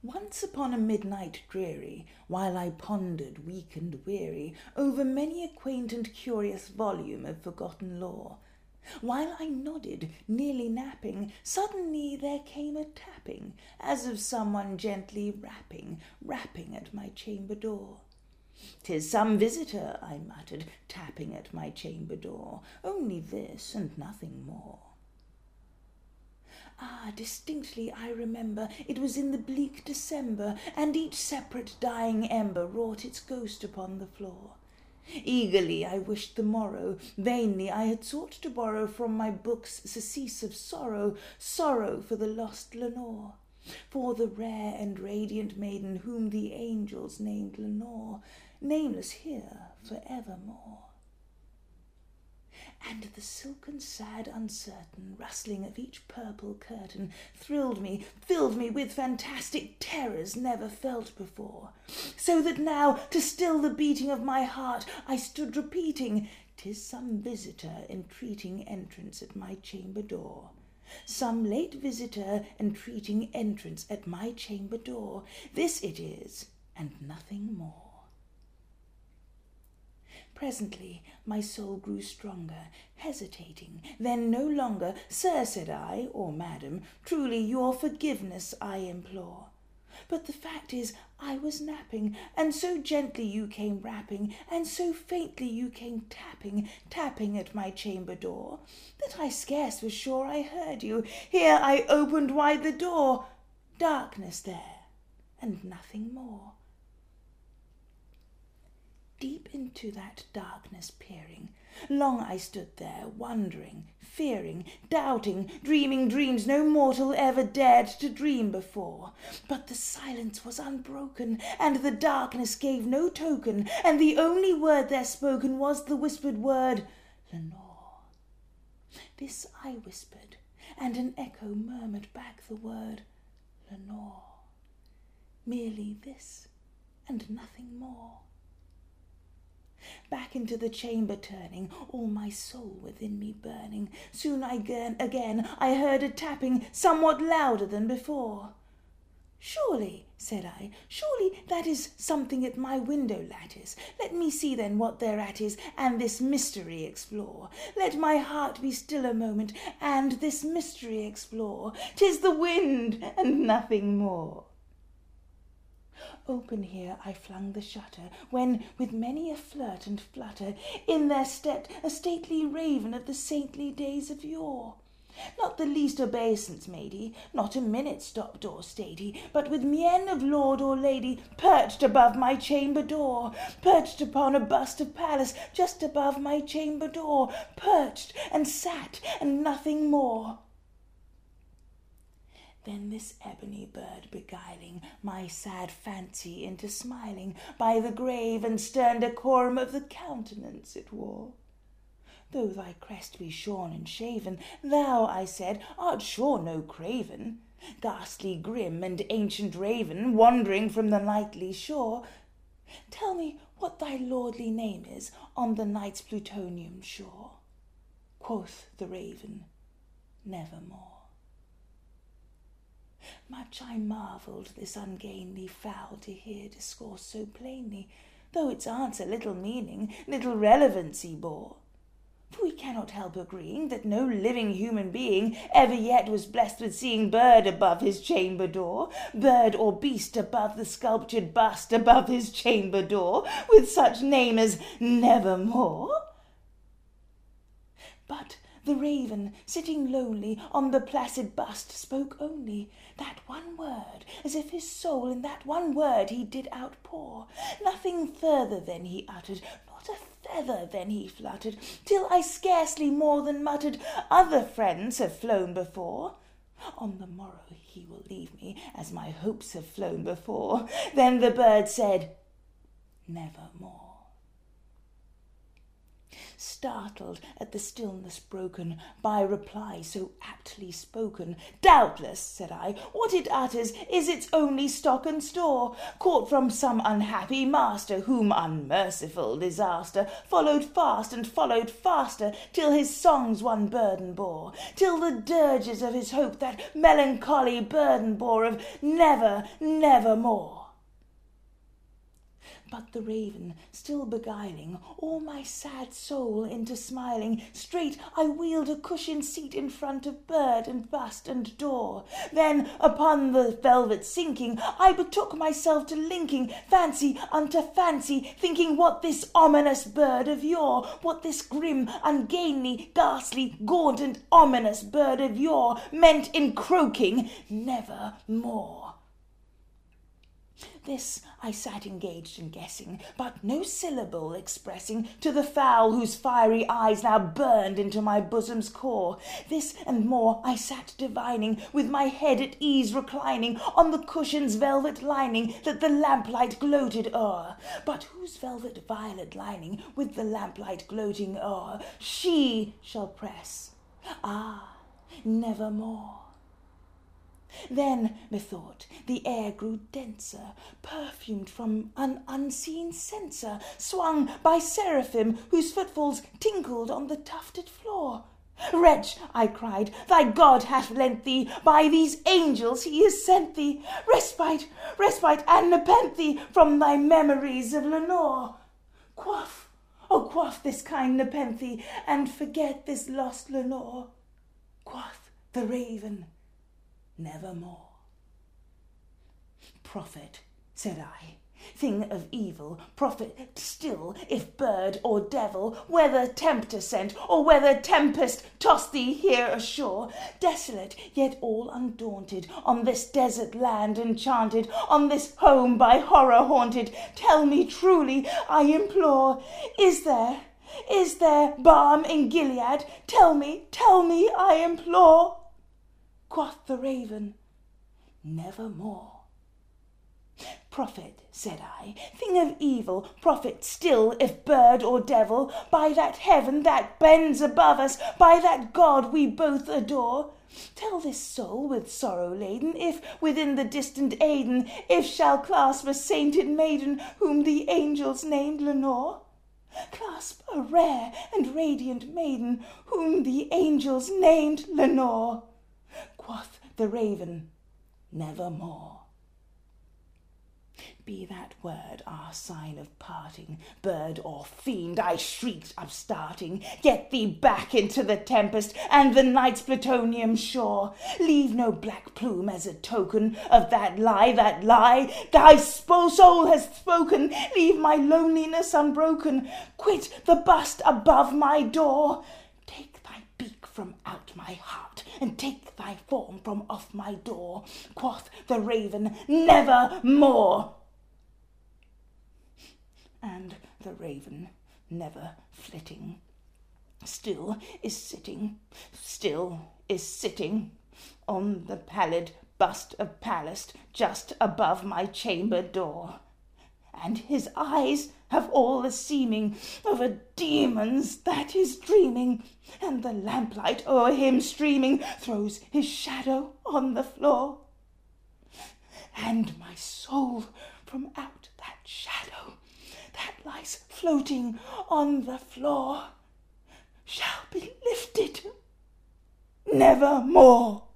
Once upon a midnight dreary, while I pondered, weak and weary, over many a quaint and curious volume of forgotten lore, while I nodded, nearly napping, suddenly there came a tapping, as of someone gently rapping at my chamber door. "'Tis some visitor," I muttered, tapping at my chamber door, "only this and nothing more." Ah, distinctly I remember, it was in the bleak December, and each separate dying ember wrought its ghost upon the floor. Eagerly I wished the morrow, vainly I had sought to borrow from my books surcease of sorrow, sorrow for the lost Lenore, for the rare and radiant maiden whom the angels named Lenore, nameless here for evermore. And the silken, sad, uncertain rustling of each purple curtain thrilled me, filled me with fantastic terrors never felt before, so that now, to still the beating of my heart, I stood repeating, "'Tis some visitor entreating entrance at my chamber door. Some late visitor entreating entrance at my chamber door. This it is, and nothing more." Presently my soul grew stronger, hesitating, then no longer. "Sir," said I, or "Madam, truly your forgiveness I implore. But the fact is I was napping, and so gently you came rapping, and so faintly you came tapping at my chamber door, that I scarce was sure I heard you. Here I opened wide the door. Darkness there, and nothing more." Deep into that darkness peering, long I stood there, wondering, fearing, doubting, dreaming dreams no mortal ever dared to dream before. But the silence was unbroken, and the darkness gave no token, and the only word there spoken was the whispered word, "Lenore." This I whispered, and an echo murmured back the word, "Lenore." Merely this, and nothing more. Back into the chamber turning, all my soul within me burning, soon again I heard a tapping somewhat louder than before. "Surely," said I, "surely that is something at my window lattice. Let me see then what thereat is, and this mystery explore. Let my heart be still a moment, and this mystery explore. 'Tis the wind, and nothing more." Open here I flung the shutter, when, with many a flirt and flutter, in there stepped a stately raven of the saintly days of yore. Not the least obeisance made he, not a minute stopped or stayed he, but with mien of lord or lady, perched above my chamber door, perched upon a bust of Pallas, just above my chamber door, perched and sat, and nothing more. Then this ebony bird beguiling my sad fancy into smiling, by the grave and stern decorum of the countenance it wore. "Though thy crest be shorn and shaven, thou," I said, "art sure no craven, ghastly, grim, and ancient raven, wandering from the nightly shore. Tell me what thy lordly name is on the night's Plutonian shore." Quoth the raven, "Nevermore." Much I marvelled this ungainly fowl to hear discourse so plainly, though its answer little meaning, little relevancy bore. For we cannot help agreeing that no living human being ever yet was blessed with seeing bird above his chamber door, bird or beast above the sculptured bust above his chamber door, with such name as Nevermore. But the raven, sitting lonely on the placid bust, spoke only that one word, as if his soul in that one word he did outpour. Nothing further then he uttered, not a feather then he fluttered, till I scarcely more than muttered, "Other friends have flown before. On the morrow he will leave me, as my hopes have flown before." Then the bird said, "Nevermore." Startled at the stillness broken by reply so aptly spoken, "Doubtless," said I, "what it utters is its only stock and store, caught from some unhappy master, whom unmerciful disaster followed fast and followed faster, till his songs one burden bore, till the dirges of his hope that melancholy burden bore of never, never more." But the raven, still beguiling all my sad soul into smiling, straight I wheeled a cushioned seat in front of bird and bust and door. Then, upon the velvet sinking, I betook myself to linking fancy unto fancy, thinking what this ominous bird of yore, what this grim, ungainly, ghastly, gaunt and ominous bird of yore meant in croaking "never more." This I sat engaged in guessing, but no syllable expressing to the fowl whose fiery eyes now burned into my bosom's core. This and more I sat divining, with my head at ease reclining on the cushion's velvet lining that the lamplight gloated o'er. But whose velvet violet lining with the lamplight gloating o'er she shall press? Ah, nevermore. Then, methought, the air grew denser, perfumed from an unseen censer, swung by seraphim whose footfalls tinkled on the tufted floor. "Wretch," I cried, "thy God hath lent thee, by these angels he has sent thee, respite, respite and nepenthe from thy memories of Lenore. Quaff, oh quaff this kind nepenthe, and forget this lost Lenore." Quoth the raven, "Nevermore." "Prophet," said I, "thing of evil, prophet still, if bird or devil, whether tempter sent, or whether tempest tossed thee here ashore, desolate, yet all undaunted, on this desert land enchanted, on this home by horror haunted, tell me truly, I implore, is there balm in Gilead? Tell me, I implore." Quoth the raven, "Nevermore." "Prophet," said I, "thing of evil, prophet still, if bird or devil, by that heaven that bends above us, by that God we both adore, tell this soul with sorrow laden, if within the distant Aidenn, if shall clasp a sainted maiden, whom the angels named Lenore? Clasp a rare and radiant maiden, whom the angels named Lenore." Quoth the raven, "Nevermore." "Be that word our sign of parting, bird or fiend," I shrieked upstarting, "get thee back into the tempest and the night's plutonium shore. Leave no black plume as a token of that lie, thy soul has spoken. Leave my loneliness unbroken. Quit the bust above my door. Take thy beak from out my heart, and take thy form from off my door." Quoth the raven, "Nevermore." And the raven, never flitting, still is sitting on the pallid bust of Pallas just above my chamber door. And his eyes have all the seeming of a demon's that is dreaming, and the lamplight o'er him streaming throws his shadow on the floor. And my soul from out that shadow that lies floating on the floor shall be lifted nevermore.